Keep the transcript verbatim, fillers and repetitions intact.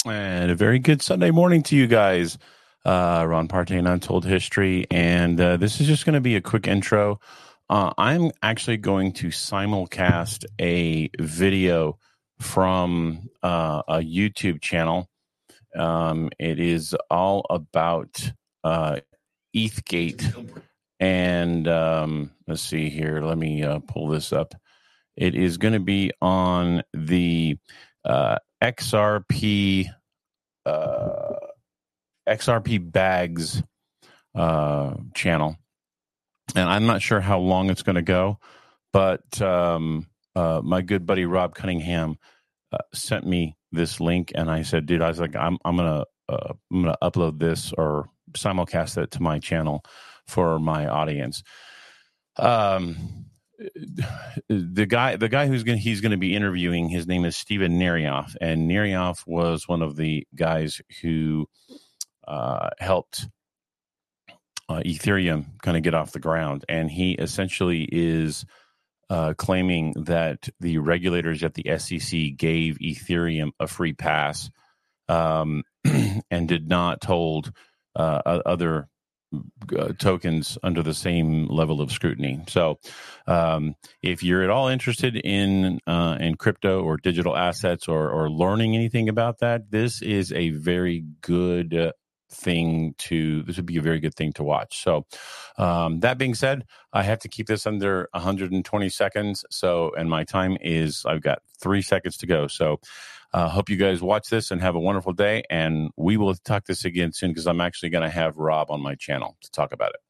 And a very good Sunday morning to you guys. Uh, Ron Partain, Untold History. And uh, this is just going to be a quick intro. Uh, I'm actually going to simulcast a video from uh, a YouTube channel. Um, it is all about uh, ETHgate. And um, let's see here. Let me uh, pull this up. It is going to be on the uh, X R P uh, X R P Bags uh, channel, and I'm not sure how long it's going to go, but um, uh, my good buddy Rob Cunningham uh, sent me this link, and I said, "Dude, I was like, I'm I'm gonna uh, I'm gonna upload this or simulcast it to my channel for my audience." Um. The guy, the guy who's going, he's going to be interviewing. His name is Steven Nerioff, and Nerioff was one of the guys who uh, helped uh, Ethereum kind of get off the ground. And he essentially is uh, claiming that the regulators at the S E C gave Ethereum a free pass um, and did not hold uh, other Uh, tokens under the same level of scrutiny. So, um, if you're at all interested in uh, in crypto or digital assets or or learning anything about that, this is a very good uh, thing to. This would be a very good thing to watch. So, um, that being said, I have to keep this under one hundred twenty seconds. So, and my time is I've got three seconds to go. So. I uh, hope you guys watch this and have a wonderful day. And we will talk this again soon because I'm actually going to have Rob on my channel to talk about it.